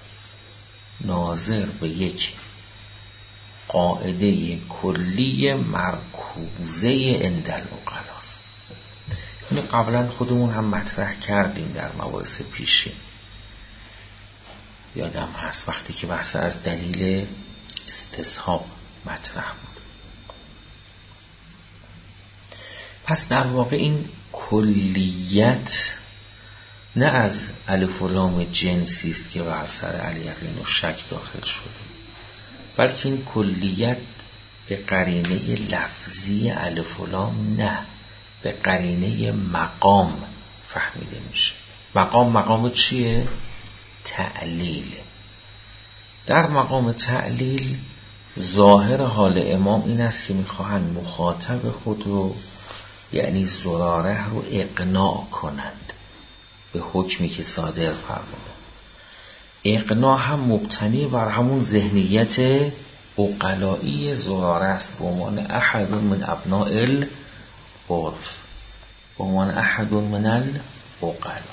ناظر به یک قاعده کلی مرکوزه اندل عقلاست. اینو قبلا خودمون هم مطرح کردیم در مباحث پیشین، یادم هست وقتی که بحث از دلیل استصحاب مطرح بود. پس در واقع این کلیت نه از الف و لام جنسی است که بر سر الیقین و شک داخل شده، بلکه این کلیت به قرینه لفظی الف و لام نه، به قرینه مقام فهمیده میشه. مقام مقام چیه؟ تعلیل. در مقام تعلیل ظاهر حال امام این است که میخواهند مخاطب خود رو یعنی زراره رو اقناع کنند به حکمی که صادر فرمودند. اقناع هم مبتنی بر همون ذهنیت عقلایی زراره است به عنوان احد من ابناء العرف، به عنوان احد من العقلا.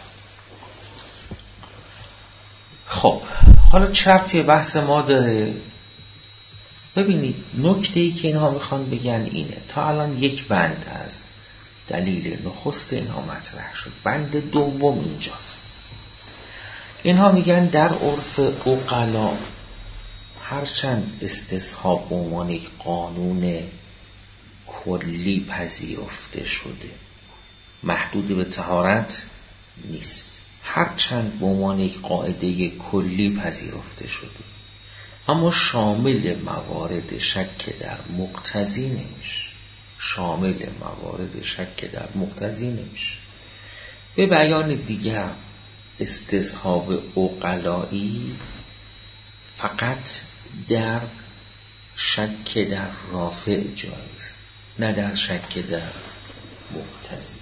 خب حالا چرتی بحث ما داره. ببینید نکته‌ای که اینها میخوان بگن اینه، تا الان یک بند از دلیل نخست اینها مطرح شد، بند دوم اینجاست. اینها میگن در عرف عقلا هرچند استصحاب به عنوان یک قانون کلی پذیرفته شده محدود به طهارت نیست، هرچند به عنوان یک قاعده کلی پذیرفته شده اما شامل موارد شک در مقتضی نمیشه، شامل موارد شک در مقتضی نمیشه. به بیان دیگر استصحاب عقلایی فقط در شک در رافع جایز، نه در شک در مقتضی.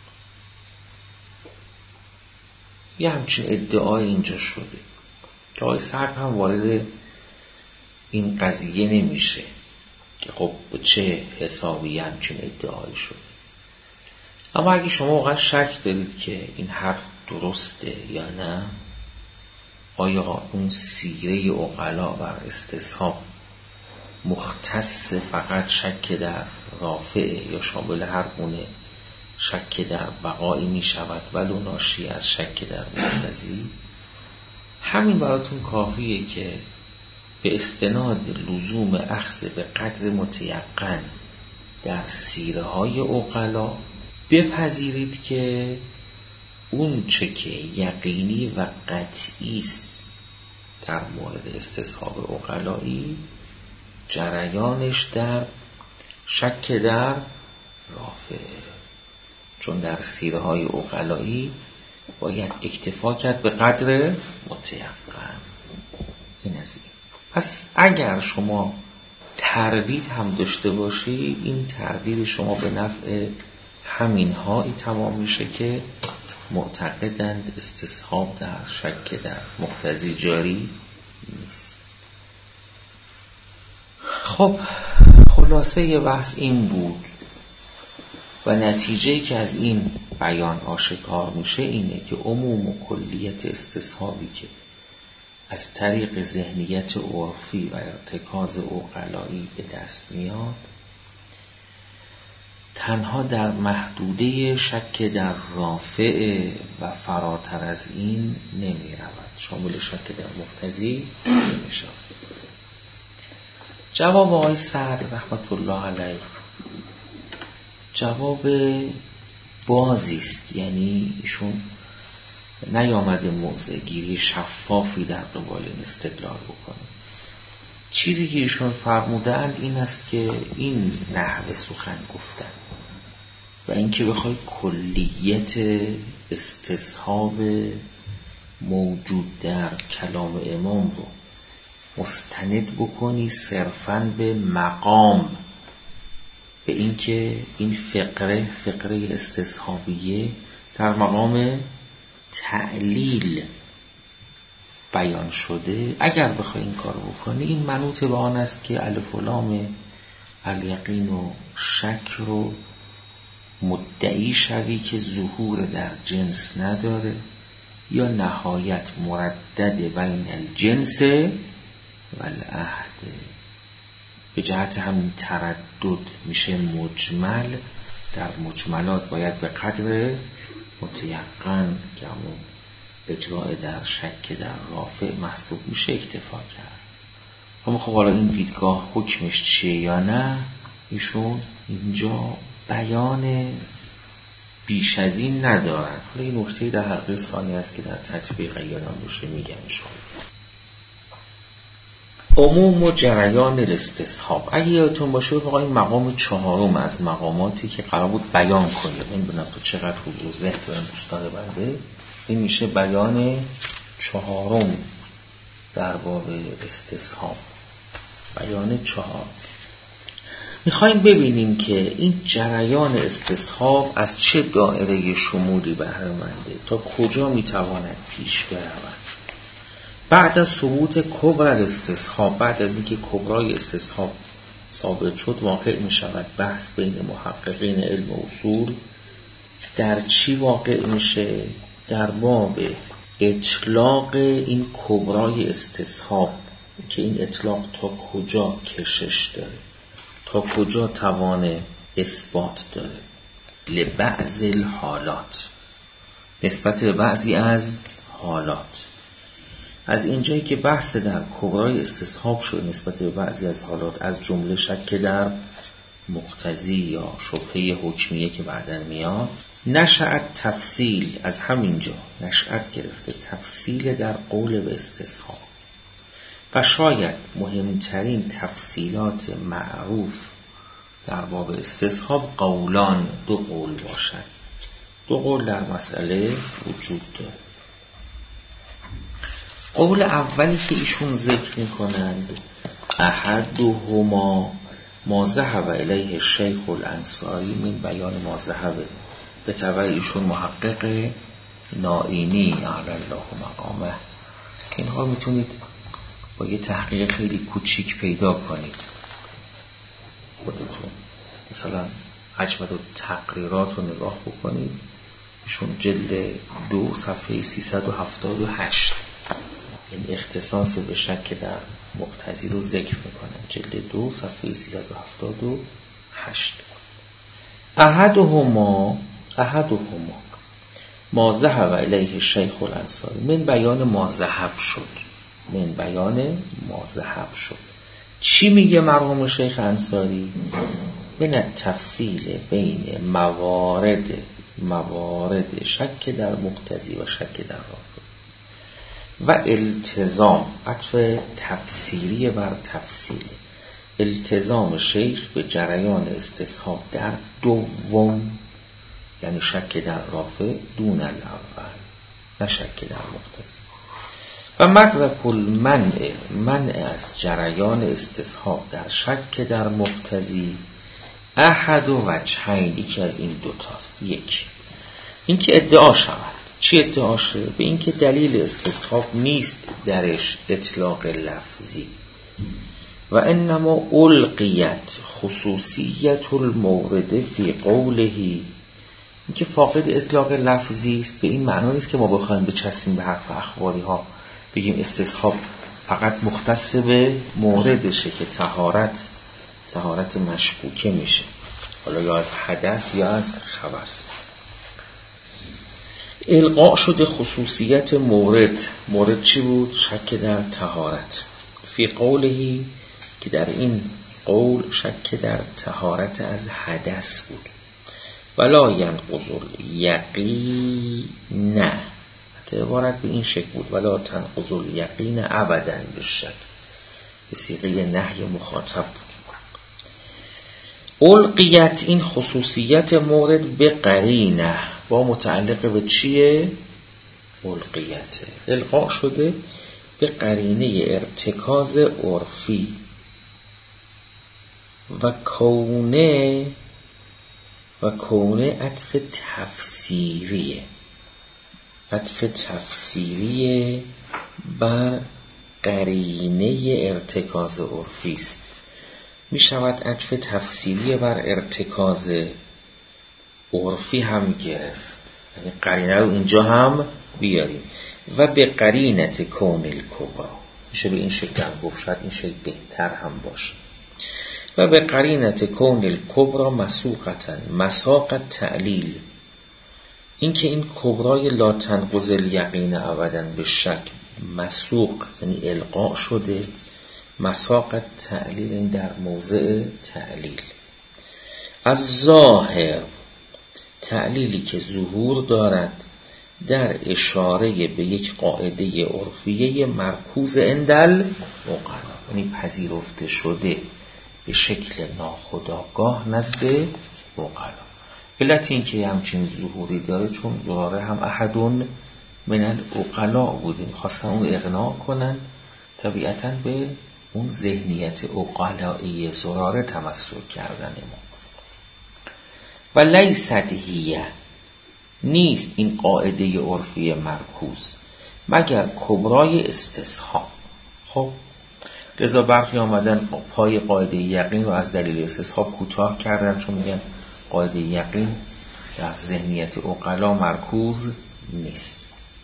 یه همچین ادعای اینجا شده که آقای سرد هم وارد این قضیه نمیشه که خب چه حسابی همچین ادعای شده. اما اگه شما واقعا شک دارید که این حرف درسته یا نه، آیا اون سیره عقلا بر استصحاب مختص فقط شک در رافع یا شامل هر گونه شک در بقایی می شود ولو ناشی از شک در مقتضی؟ همین براتون کافیه که به استناد لزوم اخذ به قدر متیقن در سیره های عقلا بپذیرید که اون چه که یقینی و قطعی است در مورد استصحاب عقلایی جریانش در شک در رافع، چون در سیره های عقلایی باید اکتفا کرد به قدر متیقن. این از این. پس اگر شما تردید هم داشته باشی، این تردید شما به نفع همین هایی تمام میشه که معتقدند استصحاب در شک در مقتضی جاری نیست. خب خلاصه بحث این بود و نتیجه‌ای که از این بیان آشکار میشه اینه که عموم و کلیت استصحابی که از طریق ذهنیت عرفی و ارتکاز عقلایی به دست میاد تنها در محدوده شک در رافع و فراتر از این نمی رود، شامل شک در مقتضی نمی شود. جواب آقای سعد رحمت الله علیه جواب بازی است، یعنی ایشون نیامده موضع گیری شفافی در قبال این استدلال بکنه. چیزی که ایشون فرمودند این است که این نحو سخن گفتن و اینکه بخوای کلیت استصحاب موجود در کلام امام رو مستند بکنی صرفاً به مقام، به اینکه این فقره فقره استصحابیه در مقام تعلیل بیان شده، اگر بخوای این کار بکنی این منوط به آن است که الف و لام الیقین و شک رو مدعی شوی که ظهور در جنس نداره یا نهایت مردد بین الجنس و العهد. به جهت همین تردد میشه مجمل، در مجملات باید به قدر متیقن که همون اجراء در شک در رافع محسوب میشه اکتفا کرد. اما خب حالا این دیدگاه حکمش چیه یا نه، ایشون اینجا بیان بیش از این ندارن. حالا این نکته در حلقه ثانی است که در تطبیق یادم باشه میگم انشاءالله. عموم و جریان استصحاب، اگه یادتون باشه واقعا این مقام چهارم از مقاماتی که قرار بود بیان کنیم، این ببینم تو چقدر خوب و ذهن دارن دوستان بنده، این میشه بیان چهارم در باب استصحاب، بیان چهار. میخوایم ببینیم که این جریان استصحاب از چه دایره شمولی بهره منده، تا کجا میتواند پیش برود. بعد از ثبوت کبر الاستصحاب، بعد از اینکه کبرای استصحاب ثابت شد، واقع می شود بحث بین محققین علم اصول در چی واقع میشه؟ در باب اطلاق این کبرای استصحاب، که این اطلاق تا کجا کشش داره، تا کجا توان اثبات داره، لبعض الحالات، نسبت به بعضی از حالات. از اینجایی که بحث در کبرای استصحاب شد نسبت به بعضی از حالات، از جمله شک در مقتضی یا شبهه حکمیه که بعداً میاد، نشأت تفصیل، از همینجا نشأت گرفته تفصیل در قول به استصحاب و شاید مهمترین تفصیلات معروف در باب استصحاب قولان، دو قول باشد. دو قول در مسئله وجود داره. قول اولی که ایشون ذکر میکنند، احدهما ما ذهب الیه الشیخ الانصاری من بیان ما ذهب، به تبع ایشون محقق نائینی اعلی الله مقامه، که اینها میتونید با یه تحقیق خیلی کوچیک پیدا کنید خودتون. مثلا حجم و تقریرات رو نگاه بکنید، ایشون جلد دو صفحه سیصد و هفتاد و هشت این اختصاص به شک در مقتضی رو ذکر میکنن، جلد دو صفحه سیصد و هفتاد و هشت. احدهما احدهما ما ذهب الیه الشیخ الانصاری من بیان ما ذهب شد، من بیان ما ذهب شد. چی میگه مرحوم شیخ انصاری؟ من التفصیل بین موارد موارد شک در مقتضی و شک در رافع و التزام عطف تفسیری بر تفصیل التزام شیخ به جریان استصحاب در دوم، یعنی شک در رافع دون الاول نه شک در مقتضی. و مدرک المنع منع از جریان استصحاب در شک در مقتضی احد و وجهین، یکی از این دوتاست. یک، اینکه ادعا شود. چی ادعا شد؟ به اینکه دلیل استصحاب نیست درش اطلاق لفظی و انما القیت خصوصیت المورد فی قوله، اینکه فاقد اطلاق لفظی است. به این معنی نیست که ما بخوایم بچسبیم به حرف اخباری ها بگیم استصحاب فقط مختص به موردشه که طهارت طهارت مشکوکه میشه، حالا یا از حدث یا از خبث. القاء شده خصوصیت مورد. مورد چی بود؟ شک در طهارت. فی قولهی، که در این قول شک در طهارت از حدث بود. ولا ینقض الیقین، حتی عبارت به این شکل بود ولا تنقض الیقین ابدا بالشک، به صیغه نهی مخاطب بود. القیت این خصوصیت مورد به قرینه، با متعلق به چیه؟ القیته. القاء شده به قرینه ارتکاز عرفی و کونه و کونه عطف تفسیریه عطف تفسیریه بر قرینه ارتکاز عرفی است. می شود عطف تفسیری بر ارتکاز عرفی هم گرفت، یعنی قرینه رو اینجا هم بیاریم. و به قرینت کون الکبرا، میشه به این شکل هم گفت، شاید این شکل بهتر هم باشه. و به قرینت کون الکبرا مسوقتا، مساقت تعلیل، این که این کبرای لا تنقض الیقین ابدا به شک مسوق یعنی القاء شده، مساقت تعلیل این در موضع تعلیل. از ظاهر، تعلیلی که ظهور دارد در اشاره به یک قاعده عرفیه مرکوز اندل عقلا، یعنی پذیرفته شده به شکل ناخودآگاه نزد عقلا. علت این که همچین ظهوری داره چون زراره هم احدون من العقلا بودیم، خواستن اون اقناع کنن، طبیعتاً به اون ذهنیت عقلایی زراره تمسک کردن ما. و لیست هیه، نیست این قاعده عرفی مرکوز مگر کبرای استصحاب. خب لذا برخی آمدن پای قاعده یقین رو از دلیل استصحاب کوتاه کردن، چون میگن قاعده یقین در ذهنیت عقلا مرکوز نیست.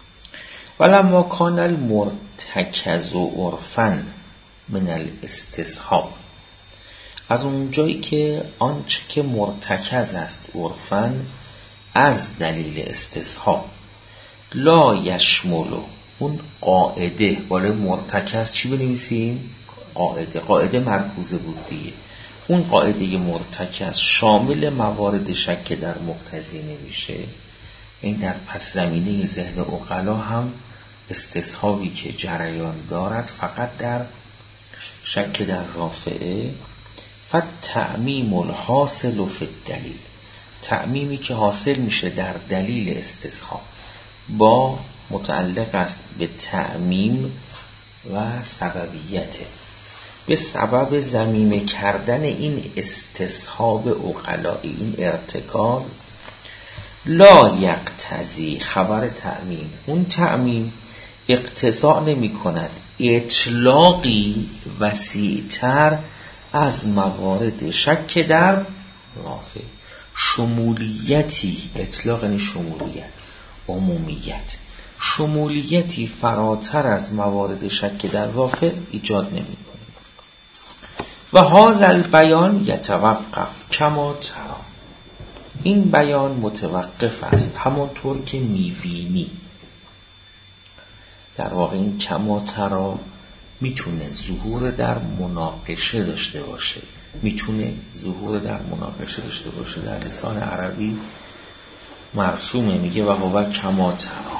ولما کان المرتکز عرفاً من الاستصحاب، از اونجایی که آنچه که مرتکز است عرفاً از دلیل استصحاب، لا یشملو، اون قاعده بالا مرتکز چی بنویسیم؟ قاعده. قاعده مرکوزه بود دیگه. اون قاعده مرتکز شامل موارد شک در مقتضی نمیشه. این در پس زمینه ذهن عقلا هم استصحابی که جریان دارد فقط در شک در رافعه. فالتعمیم الحاصل فی الدلیل، تعمیمی که حاصل میشه در دلیل استصحاب با متعلق است به تعمیم و سببیته، به سبب ضمیمه کردن این استصحاب عقلایی، این ارتکاز. لا یقتضی، خبر تعمیم، اون تعمیم اقتضا نمی کند اطلاقی وسیع‌تر از موارد شک در رافع، شمولیتی، اطلاق یعنی شمولیت، عمومیت، شمولیتی فراتر از موارد شک در رافع ایجاد نمی کنه. و هذا البیان یتوقف کما ترى، این بیان متوقف است همانطور که می‌بینی. در واقع این کما ترى میتونه ظهور در مناقشه داشته باشه، میتونه ظهور در مناقشه داشته باشه. در لسان عربی مرسومه، میگه و هو کما ترا.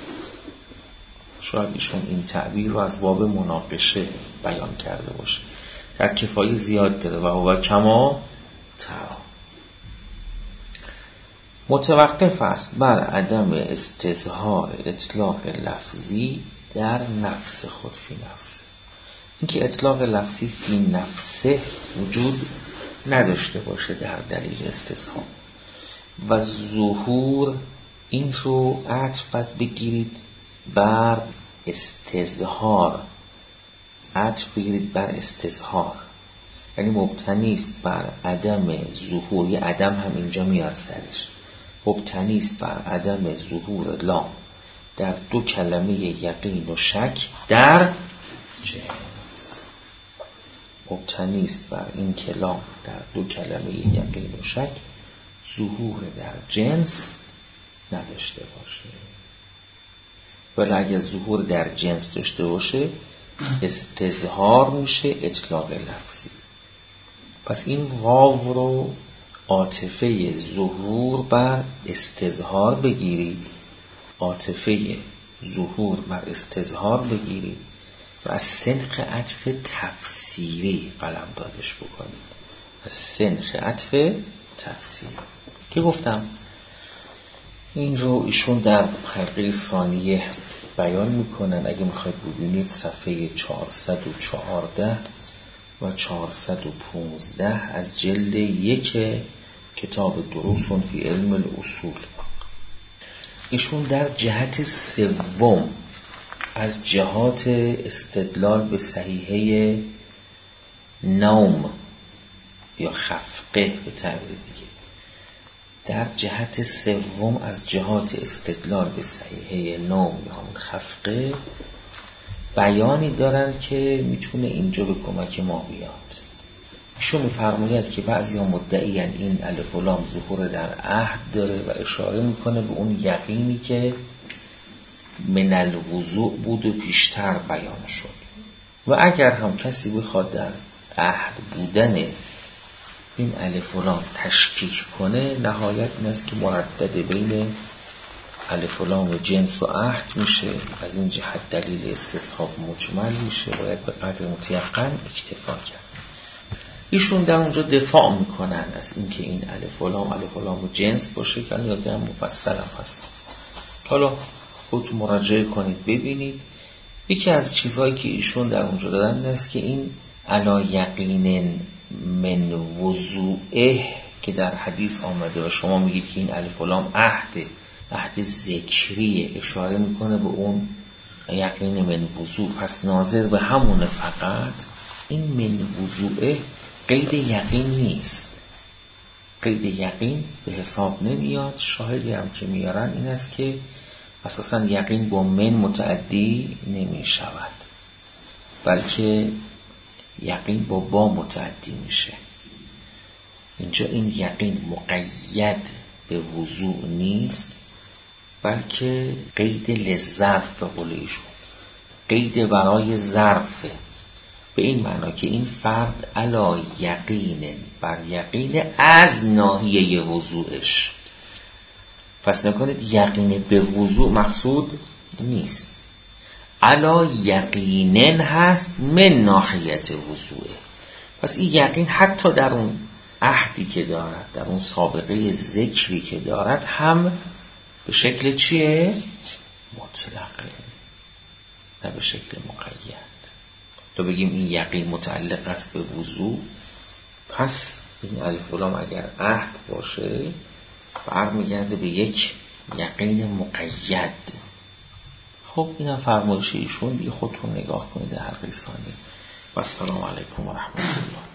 شاید ایشون این تعبیر رو از باب مناقشه بیان کرده باشه. در کفایه زیاد داره و هو کما ترا. متوقف است بر عدم استظهار اطلاق لفظی در نفس خود فی نفسه. اینکه اطلاق لفظی فی نفسه وجود نداشته باشه در دلیل استظهار و ظهور، این رو عطف بگیرید بر استظهار، عطف بگیرید بر استظهار، یعنی مبتنی است بر عدم ظهور. یه عدم هم اینجا میاد سرش. مبتنی است بر عدم ظهور لام در دو کلمه یقین و شک در جنس. مبتنی است بر این کلام در دو کلمه یقین و شک ظهور در جنس نداشته باشه. ولی اگر ظهور در جنس داشته باشه استظهار میشه اطلاق لفظی. پس این واو رو عاطفه ظهور بر استظهار بگیرید، عاطفه ظهور بر استظهار بگیرید و از سنخ عطف تفسیری قلم دادش بکنید. از سنخ عطف تفسیری که گفتم این رو ایشون در حلقه ثانیه بیان میکنن. اگه میخواید ببینید صفحه چهارصد و چهارده و چهارصد و پانزده از جلد یک کتاب دروس فی علم الاصول. ایشون در جهت سوم از جهات استدلال به صحیحه نوم یا خفقه به تعبیر دیگه، در جهت سوم از جهات استدلال به صحیحه نوم یا همون خفقه بیانی دارن که میتونه اینجا به کمک ما بیاد. ایشون میفرماید که بعضی ها مدعیان این الف و لام ظهور در عهد داره و اشاره میکنه به اون یقینی که من الوضوء بود و پیشتر بیان شد. و اگر هم کسی بخواد در عهد بودن این الف و لام تشکیک کنه، نهایت این است که مردد بین الف و لام جنس و عهد میشه. از این جهت دلیل استصحاب مجمل میشه، باید به قدر متیقن اکتفا کرد. ایشون در اونجا دفاع میکنن از اینکه این الف و لام الف و لام جنس باشه که الان یادم مفصل هم هست. حالا خودتون مراجعه کنید ببینید. یکی از چیزهایی که ایشون در اونجا دادن این است که این علا یقین من وضوعه که در حدیث آمده و شما میگید که این الف و لام عهد عهد ذکریه، اشاره میکنه به اون یقین من وضوع، پس ناظر به همونه. فقط این من وضوعه قید یقین نیست، قید یقین به حساب نمیاد. شاهدی هم که میارن این است که اساسا یقین با من متعدی نمی شود، بلکه یقین با با متعدی میشه. اینجا این یقین مقید به وضوع نیست، بلکه قید لظرف به قول ایشون، قید برای ظرفه، به این معنا که این فرد علا یقین بر یقین از ناحیه وضوعش. پس نکنید یقین به وضوع مقصود نیست، علا یقینن هست من ناحیت وضوعه. پس این یقین حتی در اون عهدی که دارد، در اون سابقه ذکری که دارد، هم به شکل چیه؟ مطلقه، نه به شکل مقید. تو بگیم این یقین متعلق است به وضوع، پس این الف و لام اگر عهد باشه برمیگرده به یک یقین مقید. خب این فرمایش ایشون، دیگه خودتون نگاه کنید در حلقه ثانیه. و السلام علیکم و رحمت الله.